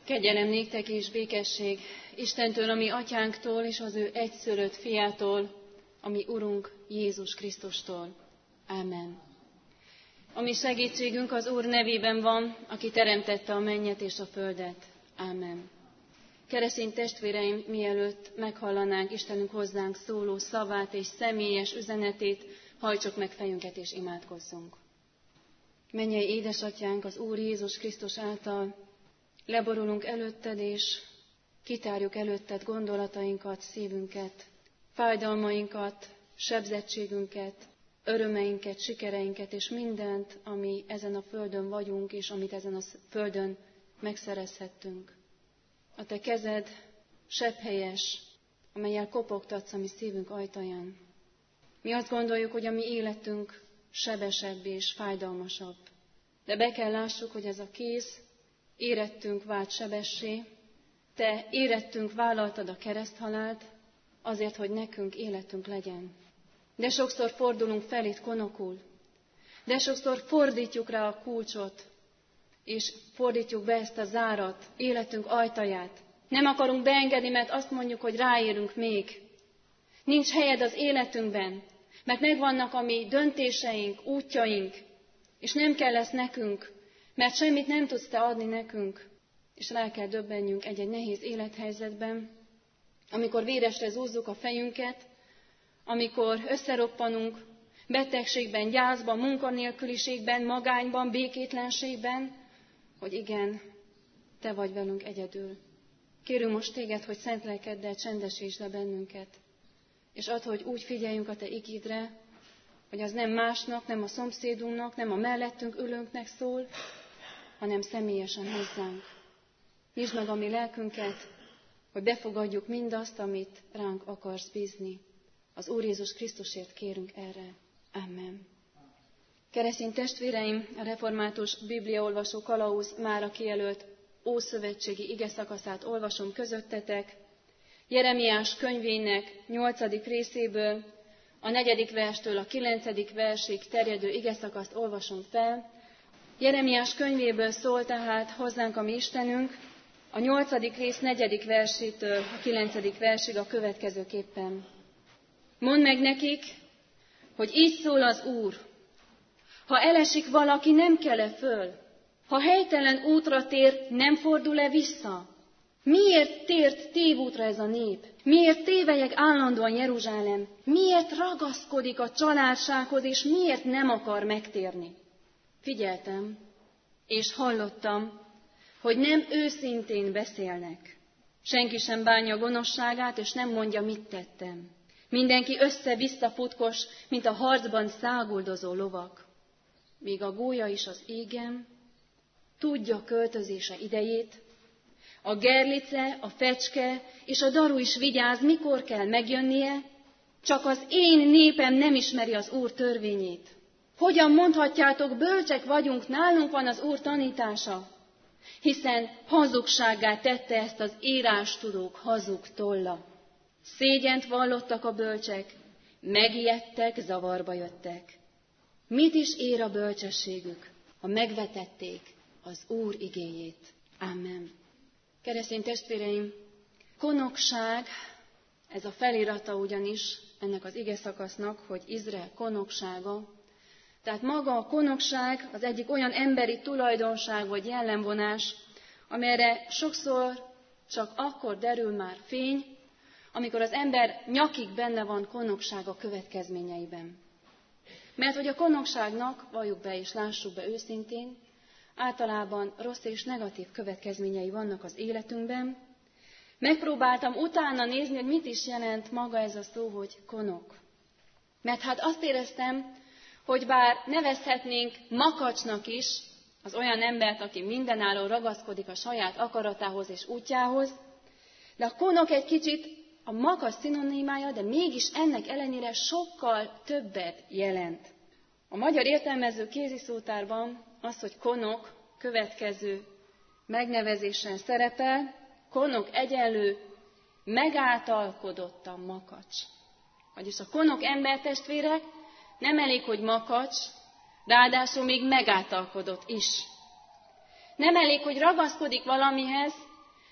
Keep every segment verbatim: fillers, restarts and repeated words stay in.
Kegyelem néktek és békesség Istentől, a mi atyánktól, és az ő egyszülött fiától, a mi Urunk Jézus Krisztustól. Ámen. A mi segítségünk az Úr nevében van, aki teremtette a mennyet és a földet. Ámen. Keresztény testvéreim, mielőtt meghallanánk Istenünk hozzánk szóló szavát és személyes üzenetét, hajtsuk meg fejünket és imádkozzunk. Mennyei édesatyánk, az Úr Jézus Krisztus által leborulunk előtted, és kitárjuk előtted gondolatainkat, szívünket, fájdalmainkat, sebzettségünket, örömeinket, sikereinket, és mindent, ami ezen a földön vagyunk, és amit ezen a földön megszerezhettünk. A te kezed sebhelyes, amellyel kopogtatsz a mi szívünk ajtaján. Mi azt gondoljuk, hogy a mi életünk sebesebb és fájdalmasabb. De be kell lássuk, hogy ez a kéz érettünk vált sebessé, te érettünk vállaltad a kereszthalált, azért, hogy nekünk életünk legyen. De sokszor fordulunk felét konokul, de sokszor fordítjuk rá a kulcsot, és fordítjuk be ezt a zárat, életünk ajtaját. Nem akarunk beengedni, mert azt mondjuk, hogy ráérünk még. Nincs helyed az életünkben, mert megvannak a mi döntéseink, útjaink, és nem kell lesz nekünk, mert semmit nem tudsz te adni nekünk, és rá kell döbbenjünk egy-egy nehéz élethelyzetben, amikor véresre zúzzuk a fejünket, amikor összeroppanunk betegségben, gyászban, munkanélküliségben, magányban, békétlenségben, hogy igen, te vagy velünk egyedül. Kérünk most téged, hogy szent lelkeddel csendesítsd le bennünket, és add, hogy úgy figyeljünk a te igédre, hogy az nem másnak, nem a szomszédunknak, nem a mellettünk ülőnknek szól, hanem személyesen hozzánk. Nyisd meg a mi lelkünket, hogy befogadjuk mindazt, amit ránk akarsz bízni. Az Úr Jézus Krisztusért kérünk erre. Amen. Keresztény testvéreim, a református bibliaolvasó kalauz mára kijelölt ószövetségi igeszakaszát olvasom közöttetek. Jeremiás könyvének nyolcadik részéből, a negyedik verstől a kilencedik versig terjedő igeszakaszt olvasom fel. Jeremiás könyvéből szól tehát hozzánk a mi Istenünk, a nyolcadik rész negyedik versétől a kilencedik versig a következőképpen. Mondd meg nekik, hogy így szól az Úr, ha elesik valaki, nem kell-e föl? Ha helytelen útra tér, nem fordul-e vissza? Miért tért tévútra ez a nép? Miért tévelyek állandóan Jeruzsálem? Miért ragaszkodik a családsághoz, és miért nem akar megtérni? Figyeltem, és hallottam, hogy nem őszintén beszélnek. Senki sem bánja a gonoszságát, és nem mondja, mit tettem. Mindenki össze-vissza futkos, mint a harcban száguldozó lovak. Míg a gólya is az égen, tudja költözése idejét, a gerlice, a fecske és a daru is vigyáz, mikor kell megjönnie, csak az én népem nem ismeri az Úr törvényét. Hogyan mondhatjátok, bölcsek vagyunk, nálunk van az Úr tanítása? Hiszen hazugsággá tette ezt az írástudók hazug tolla. Szégyent vallottak a bölcsek, megijedtek, zavarba jöttek. Mit is ér a bölcsességük, ha megvetették az Úr igéjét? Amen. Keresztény testvéreim, konokság, ez a felirata ugyanis ennek az igeszakasznak, hogy Izrael konoksága. Tehát maga a konokság az egyik olyan emberi tulajdonság vagy jellemvonás, amelyre sokszor csak akkor derül már fény, amikor az ember nyakig benne van konoksága következményeiben. Mert hogy a konokságnak, valljuk be és lássuk be őszintén, általában rossz és negatív következményei vannak az életünkben. Megpróbáltam utána nézni, hogy mit is jelent maga ez a szó, hogy konok. Mert hát azt éreztem, hogy bár nevezhetnénk makacsnak is az olyan embert, aki mindenáron ragaszkodik a saját akaratához és útjához, de a konok egy kicsit a makacs szinonimája, de mégis ennek ellenére sokkal többet jelent. A magyar értelmező kéziszótárban az, hogy konok következő megnevezésen szerepel, konok egyenlő megáltalkodottan makacs. Vagyis a konok embertestvérek nem elég, hogy makacs, ráadásul még megáltalkodott is. Nem elég, hogy ragaszkodik valamihez,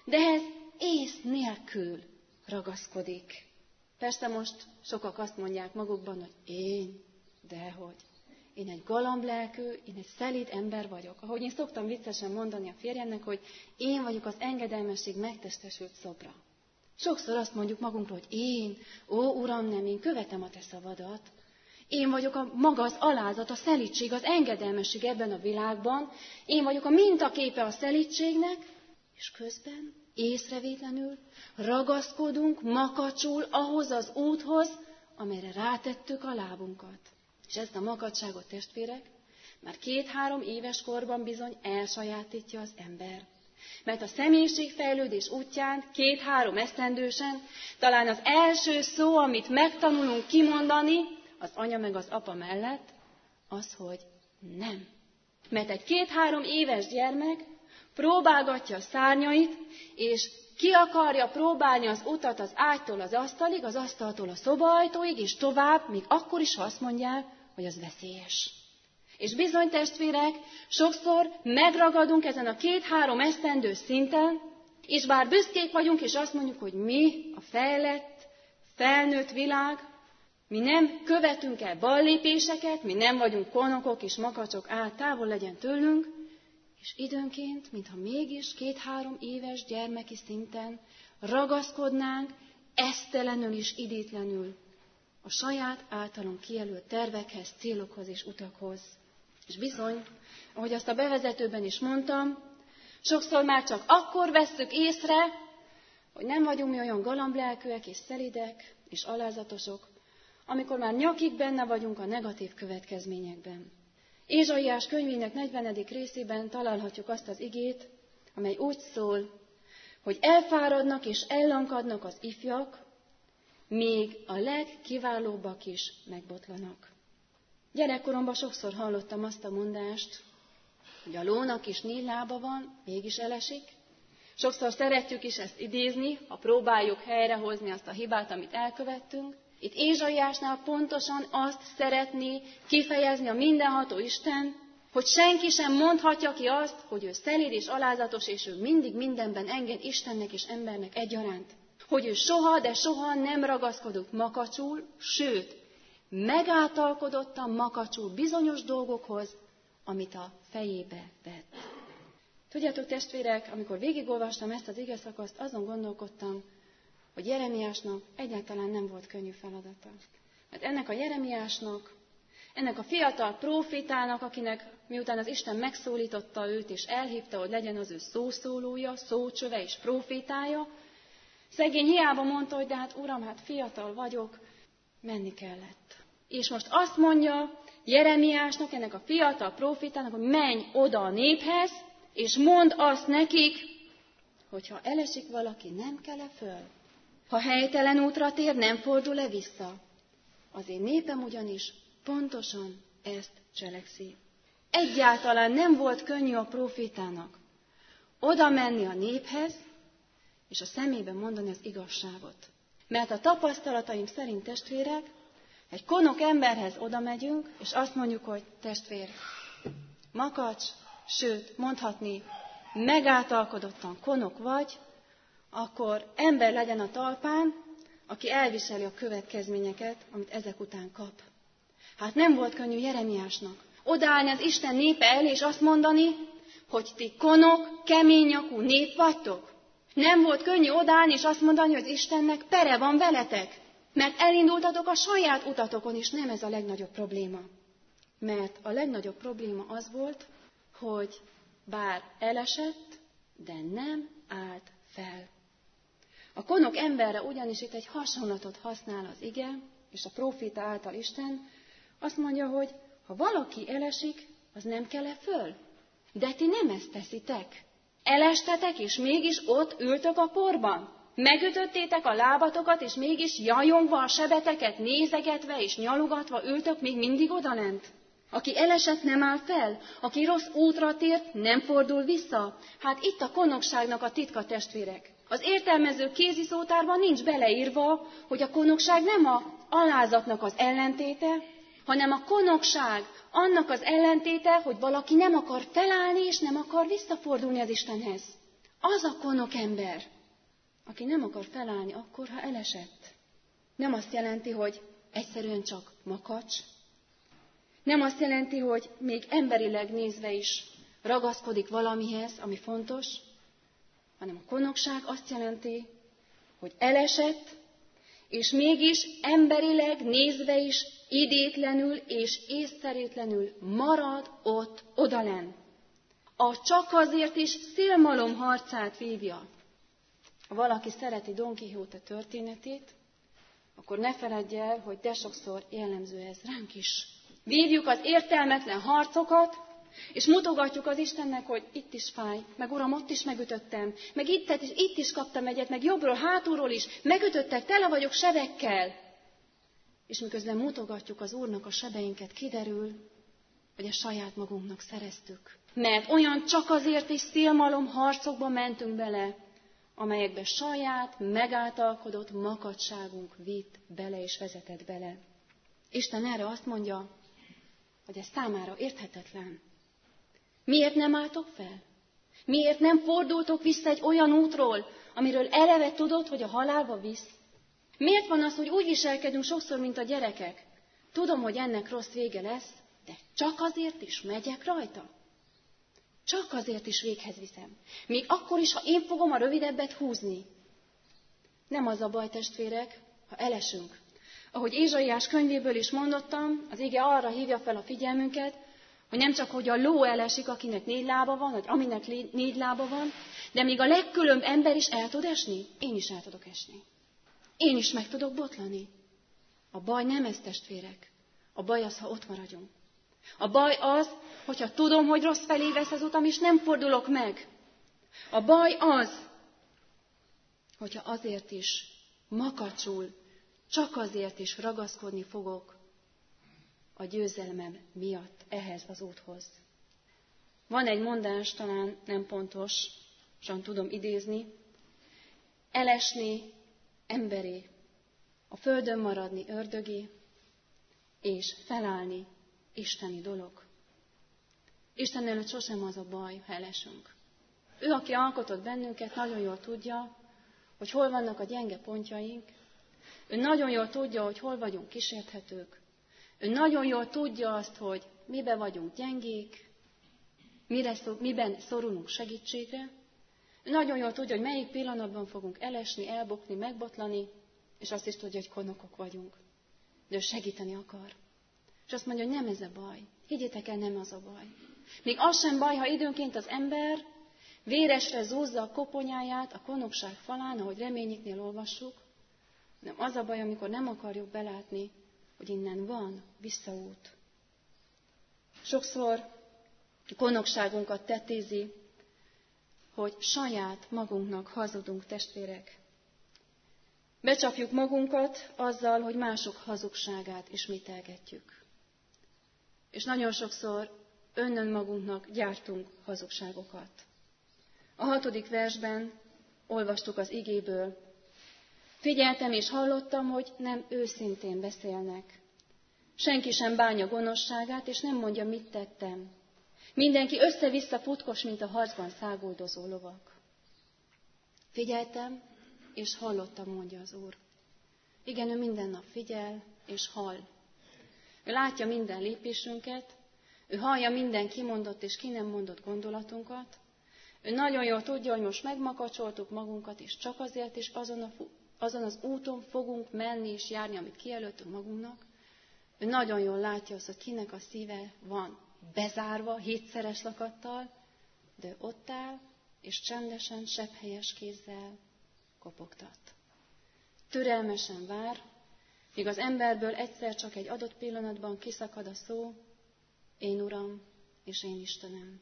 de ehhez ész nélkül ragaszkodik. Persze most sokak azt mondják magukban, hogy én, dehogy. Én egy galamblelkű, én egy szelíd ember vagyok. Ahogy én szoktam viccesen mondani a férjemnek, hogy én vagyok az engedelmesség megtestesült szobra. Sokszor azt mondjuk magunkról, hogy én, ó Uram, nem, én követem a te szavadat. Én vagyok a maga az alázat, a szelídség, az engedelmesség ebben a világban. Én vagyok a mintaképe a szelídségnek, és közben észrevétlenül ragaszkodunk makacsul ahhoz az úthoz, amelyre rátettük a lábunkat. És ezt a makacságot, testvérek, már két-három éves korban bizony elsajátítja az ember. Mert a személyiségfejlődés útján két-három esztendősen talán az első szó, amit megtanulunk kimondani, az anya meg az apa mellett, az, hogy nem. Mert egy két-három éves gyermek próbálgatja a szárnyait, és ki akarja próbálni az utat az ágytól az asztalig, az asztaltól a szobaajtóig, és tovább, még akkor is, ha azt mondják, hogy az veszélyes. És bizony, testvérek, sokszor megragadunk ezen a két-három esztendő szinten, és bár büszkék vagyunk, és azt mondjuk, hogy mi, a fejlett, felnőtt világ, mi nem követünk el ballépéseket, mi nem vagyunk konokok és makacsok, át távol legyen tőlünk, és időnként, mintha mégis két-három éves gyermeki szinten ragaszkodnánk esztelenül és idétlenül a saját általunk kijelölt tervekhez, célokhoz és utakhoz. És bizony, ahogy azt a bevezetőben is mondtam, sokszor már csak akkor vesszük észre, hogy nem vagyunk mi olyan galamblelkűek és szelidek és alázatosok, amikor már nyakig benne vagyunk a negatív következményekben. Ézsaiás könyvének negyvenedik részében találhatjuk azt az igét, amely úgy szól, hogy elfáradnak és ellankadnak az ifjak, még a legkiválóbbak is megbotlanak. Gyerekkoromban sokszor hallottam azt a mondást, hogy a lónak is négy lába van, mégis elesik. Sokszor szeretjük is ezt idézni, ha próbáljuk helyrehozni azt a hibát, amit elkövettünk. Itt Ézsaiásnál pontosan azt szeretné kifejezni a mindenható Isten, hogy senki sem mondhatja ki azt, hogy ő szelíd és alázatos, és ő mindig mindenben enged Istennek és embernek egyaránt. Hogy ő soha, de soha nem ragaszkodott makacsul, sőt, megáltalkodottan makacsul bizonyos dolgokhoz, amit a fejébe vett. Tudjátok, testvérek, amikor végigolvastam ezt az igeszakaszt, azon gondolkodtam, hogy Jeremiásnak egyáltalán nem volt könnyű feladata. Mert ennek a Jeremiásnak, ennek a fiatal prófétának, akinek miután az Isten megszólította őt, és elhívta, hogy legyen az ő szószólója, szócsöve és prófétája, szegény hiába mondta, hogy de hát Uram, hát fiatal vagyok, menni kellett. És most azt mondja Jeremiásnak, ennek a fiatal prófétának, hogy menj oda a néphez, és mondd azt nekik, hogy ha elesik valaki, nem kell-e föl. Ha helytelen útra tér, nem fordul-e vissza. Az én népem ugyanis pontosan ezt cselekszi. Egyáltalán nem volt könnyű a prófétának oda menni a néphez, és a szemébe mondani az igazságot. Mert a tapasztalataim szerint, testvérek, egy konok emberhez oda megyünk, és azt mondjuk, hogy testvér, makacs, sőt, mondhatni, megáltalkodottan konok vagy, akkor ember legyen a talpán, aki elviseli a következményeket, amit ezek után kap. Hát nem volt könnyű Jeremiásnak odaállni az Isten népe elé, és azt mondani, hogy ti konok, kemény nyakú nép vagytok. Nem volt könnyű odaállni, és azt mondani, hogy Istennek pere van veletek, mert elindultatok a saját utatokon, és nem ez a legnagyobb probléma. Mert a legnagyobb probléma az volt, hogy bár elesett, de nem állt fel. A konok emberre ugyanis itt egy hasonlatot használ az ige, és a próféta által Isten, azt mondja, hogy ha valaki elesik, az nem kell-e föl? De ti nem ezt teszitek. Elestetek, és mégis ott ültök a porban. Megütöttétek a lábatokat, és mégis jajongva a sebeteket nézegetve és nyalogatva ültök még mindig odalent. Aki elesett, nem áll fel, aki rossz útra tért, nem fordul vissza. Hát itt a konokságnak a titka, testvérek. Az értelmező kéziszótárban nincs beleírva, hogy a konokság nem a alázatnak az ellentéte, hanem a konokság annak az ellentéte, hogy valaki nem akar felállni és nem akar visszafordulni az Istenhez. Az a konok ember, aki nem akar felállni akkor, ha elesett. Nem azt jelenti, hogy egyszerűen csak makacs. Nem azt jelenti, hogy még emberileg nézve is ragaszkodik valamihez, ami fontos, hanem a konokság azt jelenti, hogy elesett, és mégis emberileg nézve is idétlenül és észszerűtlenül marad ott odalenn. A csak azért is szélmalom harcát vívja. Ha valaki szereti Don Quixote történetét, akkor ne feledje el, hogy de sokszor jellemző ez ránk is. Vívjuk az értelmetlen harcokat, és mutogatjuk az Istennek, hogy itt is fáj, meg Uram, ott is megütöttem, meg itt, itt is kaptam egyet, meg jobbról, hátulról is, megütöttek, tele vagyok sebekkel. És miközben mutogatjuk az Úrnak a sebeinket, kiderül, hogy a saját magunknak szereztük. Mert olyan csak azért is szélmalom harcokba mentünk bele, amelyekbe saját, megáltalkodott makacságunk vitt bele és vezetett bele. Isten erre azt mondja, hogy ez számára érthetetlen. Miért nem álltok fel? Miért nem fordultok vissza egy olyan útról, amiről eleve tudod, hogy a halálba visz? Miért van az, hogy úgy viselkedünk sokszor, mint a gyerekek? Tudom, hogy ennek rossz vége lesz, de csak azért is megyek rajta. Csak azért is véghez viszem. Még akkor is, ha én fogom a rövidebbet húzni. Nem az a baj, testvérek, ha elesünk. Ahogy Ézsaiás könyvéből is mondottam, az ige arra hívja fel a figyelmünket, hogy nem csak, hogy a ló elesik, akinek négy lába van, vagy aminek négy lába van, de még a legkülönb ember is el tud esni. Én is el tudok esni. Én is meg tudok botlani. A baj nem ez, testvérek. A baj az, ha ott maradjunk. A baj az, hogyha tudom, hogy rossz felé vesz az utam, és nem fordulok meg. A baj az, hogyha azért is makacsul, csak azért is ragaszkodni fogok a győzelmem miatt ehhez az úthoz. Van egy mondás, talán nem pontosan tudom idézni, elesni emberi, a földön maradni ördögi, és felállni isteni dolog. Isten előtt sosem az a baj, ha elesünk. Ő, aki alkotott bennünket, nagyon jól tudja, hogy hol vannak a gyenge pontjaink. Ő nagyon jól tudja, hogy hol vagyunk kísérthetők. Ő nagyon jól tudja azt, hogy miben vagyunk gyengék, mire szor, miben szorulunk segítségre. Ő nagyon jól tudja, hogy melyik pillanatban fogunk elesni, elbukni, megbotlani, és azt is tudja, hogy konokok vagyunk. De ő segíteni akar. És azt mondja, hogy nem ez a baj. Higgyétek el, nem az a baj. Még az sem baj, ha időnként az ember véresre zúzza a koponyáját a konokság falán, ahogy reményiknél olvassuk, hanem az a baj, amikor nem akarjuk belátni, hogy innen van visszaút. Sokszor a konokságunkat tetézi, hogy saját magunknak hazudunk, testvérek. Becsapjuk magunkat azzal, hogy mások hazugságát ismételgetjük. És nagyon sokszor önnön magunknak gyártunk hazugságokat. A hatodik versben olvastuk az igéből. Figyeltem és hallottam, hogy nem őszintén beszélnek. Senki sem bánja gonoszságát, és nem mondja, mit tettem. Mindenki össze-vissza futkos, mint a harcban száguldozó lovak. Figyeltem és hallottam, mondja az Úr. Igen, ő minden nap figyel és hall. Ő látja minden lépésünket, ő hallja minden kimondott és ki nem mondott gondolatunkat. Ő nagyon jól tudja, hogy most megmakacsoltuk magunkat, és csak azért is azon, a, azon az úton fogunk menni és járni, amit kijelöltünk magunknak. Ő nagyon jól látja azt, hogy kinek a szíve van bezárva, hétszeres lakattal, de ő ott áll, és csendesen, sebhelyes kézzel kopogtat. Türelmesen vár, míg az emberből egyszer csak egy adott pillanatban kiszakad a szó, én Uram, és én Istenem.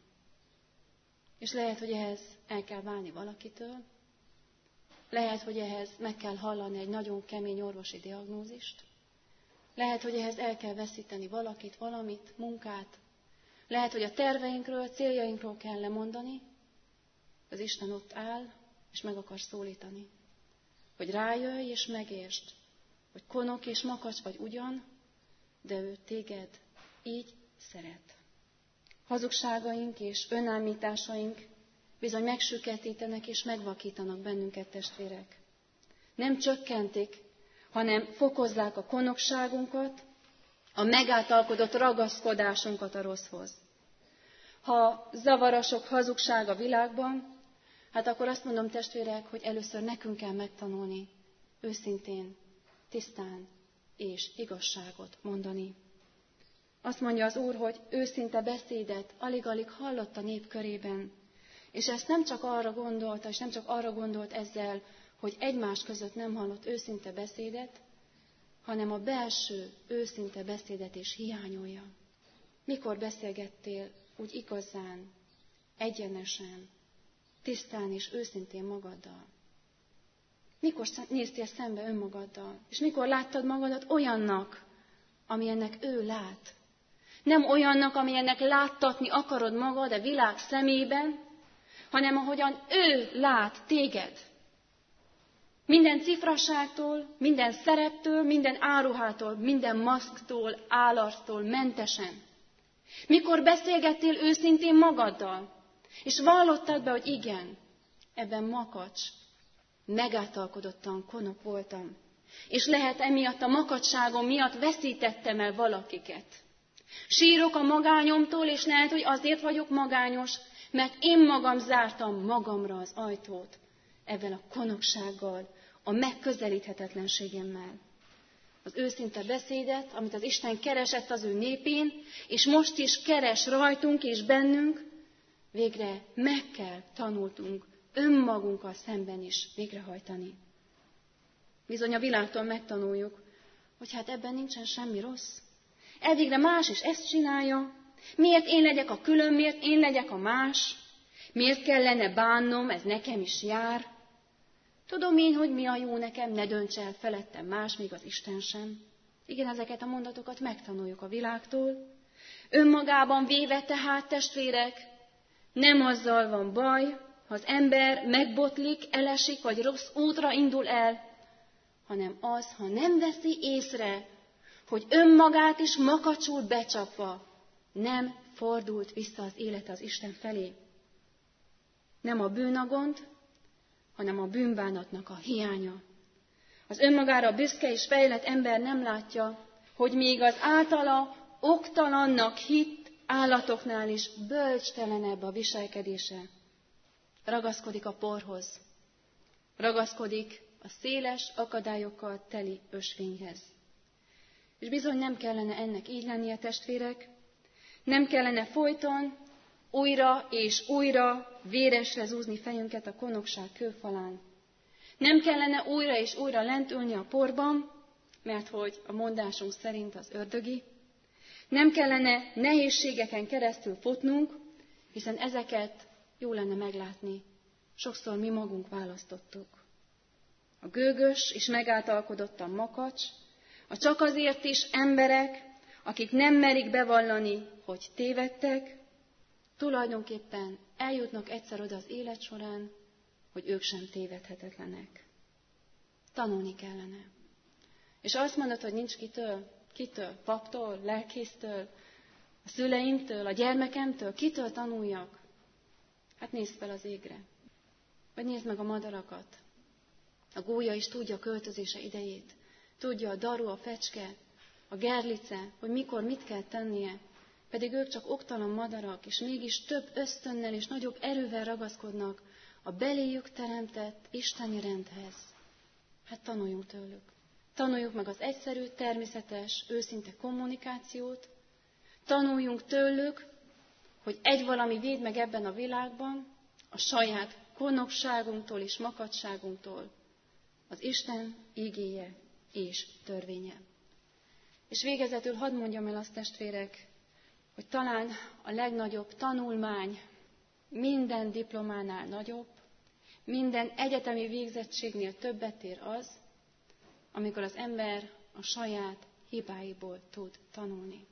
És lehet, hogy ehhez el kell válni valakitől, lehet, hogy ehhez meg kell hallani egy nagyon kemény orvosi diagnózist, lehet, hogy ehhez el kell veszíteni valakit, valamit, munkát, lehet, hogy a terveinkről, céljainkról kell lemondani, az Isten ott áll, és meg akar szólítani, hogy rájöjj és megértsd, hogy konok és makacs vagy ugyan, de ő téged így szeret. Hazugságaink és önállításaink bizony megsüketítenek és megvakítanak bennünket, testvérek. Nem csökkentik, hanem fokozzák a konokságunkat, a megáltalkodott ragaszkodásunkat a rosszhoz. Ha zavar a sok hazugság a világban, hát akkor azt mondom, testvérek, hogy először nekünk kell megtanulni őszintén, tisztán és igazságot mondani. Azt mondja az Úr, hogy őszinte beszédet alig-alig hallott a nép körében, és ezt nem csak arra gondolta, és nem csak arra gondolt ezzel, hogy egymás között nem hallott őszinte beszédet, hanem a belső őszinte beszédet is hiányolja. Mikor beszélgettél úgy igazán, egyenesen, tisztán és őszintén magaddal? Mikor néztél szembe önmagaddal? És mikor láttad magadat olyannak, amilyennek ő lát? Nem olyannak, amilyennek láttatni akarod magad a világ szemében, hanem ahogyan ő lát téged. Minden cifraságtól, minden szereptől, minden áruhától, minden maszktól, állarctól mentesen. Mikor beszélgettél őszintén magaddal, és vallottad be, hogy igen, ebben makacs, megáltalkodottan konok voltam, és lehet emiatt a makacságom miatt veszítettem el valakiket. Sírok a magányomtól, és lehet, hogy azért vagyok magányos, mert én magam zártam magamra az ajtót ebben a konoksággal, a megközelíthetetlenségemmel. Az őszinte beszédet, amit az Isten keresett az ő népén, és most is keres rajtunk és bennünk, végre meg kell tanultunk önmagunkkal szemben is végrehajtani. Bizony a világtól megtanuljuk, hogy hát ebben nincsen semmi rossz. Elvégre más is ezt csinálja. Miért én legyek a külön, miért én legyek a más? Miért kellene bánnom, ez nekem is jár? Tudom én, hogy mi a jó nekem, ne dönts el felettem más, még az Isten sem. Igen, ezeket a mondatokat megtanuljuk a világtól. Önmagában véve tehát, testvérek, nem azzal van baj, ha az ember megbotlik, elesik, vagy rossz útra indul el, hanem az, ha nem veszi észre, hogy önmagát is makacsul becsapva nem fordult vissza az élete az Isten felé. Nem a bűn a gond, hanem a bűnbánatnak a hiánya. Az önmagára büszke és fejlett ember nem látja, hogy még az általa oktalannak hitt állatoknál is bölcstelenebb a viselkedése. Ragaszkodik a porhoz, ragaszkodik a széles akadályokkal teli ösvényhez. És bizony nem kellene ennek így lennie, testvérek, nem kellene folyton újra és újra véresre zúzni fejünket a konokság kőfalán. Nem kellene újra és újra lent ülni a porban, mert hogy a mondásunk szerint az ördögi. Nem kellene nehézségeken keresztül futnunk, hiszen ezeket jó lenne meglátni. Sokszor mi magunk választottuk. A gőgös és megáltalkodottan makacs, a csak azért is emberek, akik nem merik bevallani, hogy tévedtek, tulajdonképpen eljutnak egyszer oda az élet során, hogy ők sem tévedhetetlenek. Tanulni kellene. És azt mondod, hogy nincs kitől, kitől, paptól, lelkésztől, a szüleimtől, a gyermekemtől, kitől tanuljak? Hát nézd fel az égre. Vagy nézd meg a madarakat. A gólya is tudja a költözése idejét. Tudja a daru, a fecske, a gerlice, hogy mikor mit kell tennie. Pedig ők csak oktalan madarak, és mégis több ösztönnel és nagyobb erővel ragaszkodnak a beléjük teremtett isteni rendhez. Hát tanuljunk tőlük. Tanuljuk meg az egyszerű, természetes, őszinte kommunikációt. Tanuljunk tőlük, hogy egy valami véd meg ebben a világban, a saját konokságunktól és makacságunktól, az Isten ígéje és törvénye. És végezetül hadd mondjam el azt, testvérek, hogy talán a legnagyobb tanulmány minden diplománál nagyobb, minden egyetemi végzettségnél többet ér az, amikor az ember a saját hibáiból tud tanulni.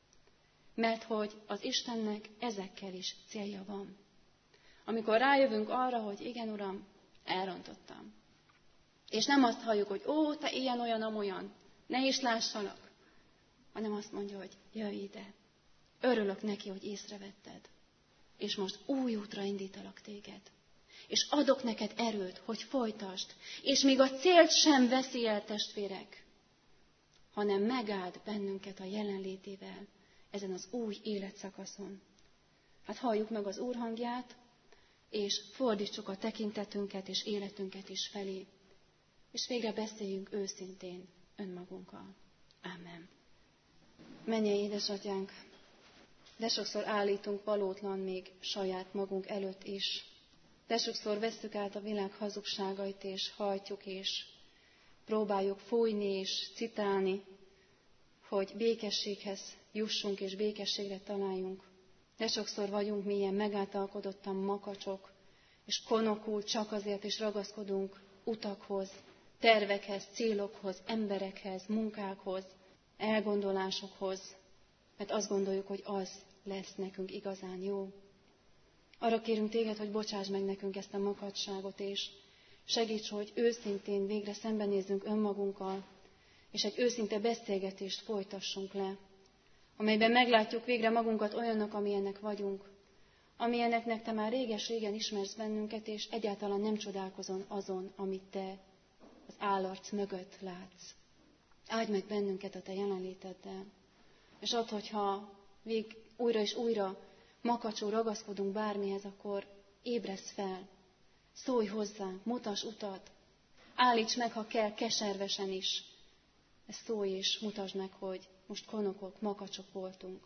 Mert hogy az Istennek ezekkel is célja van. Amikor rájövünk arra, hogy igen, Uram, elrontottam. És nem azt halljuk, hogy ó, te ilyen, olyan, amolyan, ne is lássalak, hanem azt mondja, hogy jöjj ide. Örülök neki, hogy észrevetted. és most új útra indítalak téged. És adok neked erőt, hogy folytasd, és még a célt sem veszi el, testvérek, hanem megáld bennünket a jelenlétével ezen az új életszakaszon. Hát halljuk meg az Úr hangját, és fordítsuk a tekintetünket és életünket is felé, és végre beszéljünk őszintén önmagunkkal. Ámen. Mennyei édesatyánk, de sokszor állítunk valótlan még saját magunk előtt is. De sokszor vesszük át a világ hazugságait, és hajtjuk, és próbáljuk fújni és citálni, hogy békességhez jussunk, és békességre találjunk. De sokszor vagyunk mi ilyen megáltalkodottan makacsok, és konokul csak azért is ragaszkodunk utakhoz, tervekhez, célokhoz, emberekhez, munkákhoz, elgondolásokhoz, mert azt gondoljuk, hogy az lesz nekünk igazán jó. Arra kérünk téged, hogy bocsáss meg nekünk ezt a makacságot, és segíts, hogy őszintén végre szembenézzünk önmagunkkal, és egy őszinte beszélgetést folytassunk le, amelyben meglátjuk végre magunkat olyannak, amilyennek vagyunk, amilyenneknek te már réges-régen ismersz bennünket, és egyáltalán nem csodálkozol azon, amit te az állarc mögött látsz. Áldj meg bennünket a te jelenléteddel, és add, hogyha vég újra és újra makacsul ragaszkodunk bármihez, akkor ébresz fel, szólj hozzánk, mutass utat, állíts meg, ha kell, keservesen is. Ezt szólj és mutasd meg, hogy most konokok, makacsok voltunk.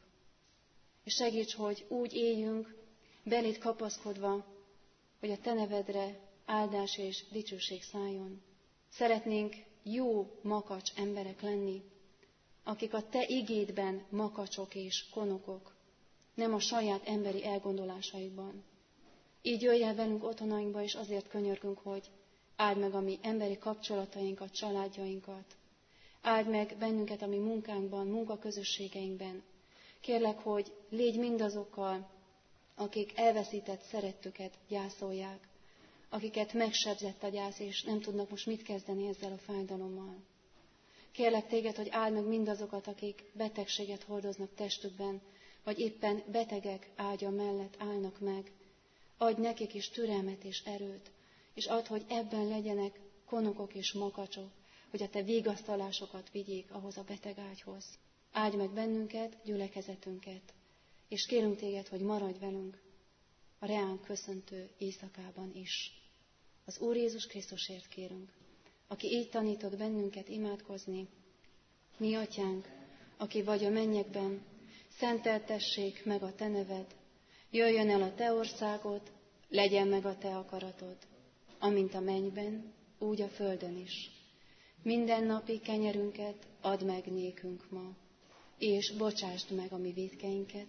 És segíts, hogy úgy éljünk, beléd kapaszkodva, hogy a te nevedre áldás és dicsőség szálljon. Szeretnénk jó makacs emberek lenni, akik a te igédben makacsok és konokok, nem a saját emberi elgondolásaikban. Így jöjj el velünk otthonainkba, és azért könyörgünk, hogy áld meg a mi emberi kapcsolatainkat, családjainkat. Áld meg bennünket a mi munkánkban, munkaközösségeinkben. Kérlek, hogy légy mindazokkal, akik elveszített szerettüket gyászolják, akiket megsebzett a gyász, és nem tudnak most mit kezdeni ezzel a fájdalommal. Kérlek téged, hogy áld meg mindazokat, akik betegséget hordoznak testükben, vagy éppen betegek ágya mellett állnak meg. Adj nekik is türelmet és erőt, és add, hogy ebben legyenek konokok és makacsok, hogy a te vigasztalásokat vigyék ahhoz a beteg ágyhoz. Áldj meg bennünket, gyülekezetünket, és kérünk téged, hogy maradj velünk a reánk köszöntő éjszakában is. Az Úr Jézus Krisztusért kérünk, aki így tanított bennünket imádkozni. Mi, atyánk, aki vagy a mennyekben, szenteltessék meg a te neved, jöjjön el a te országod, legyen meg a te akaratod, amint a mennyben, úgy a földön is. Mindennapi kenyerünket add meg nékünk ma, és bocsásd meg a mi vétkeinket,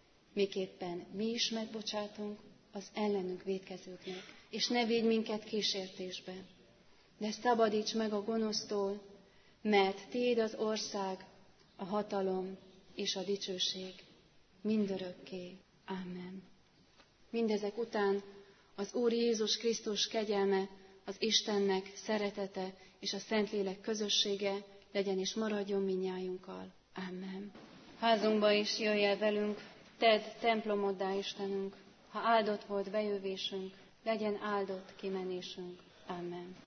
miképpen mi is megbocsátunk az ellenünk vétkezőknek, és ne védj minket kísértésbe, de szabadíts meg a gonosztól, mert tiéd az ország, a hatalom és a dicsőség mindörökké. Amen. Mindezek után az Úr Jézus Krisztus kegyelme, az Istennek szeretete és a Szentlélek közössége legyen és maradjon mindnyájunkkal. Amen. Házunkba is jöjj el velünk, tedd templomoddá Istenünk, ha áldott volt bejövésünk, legyen áldott kimenésünk. Amen.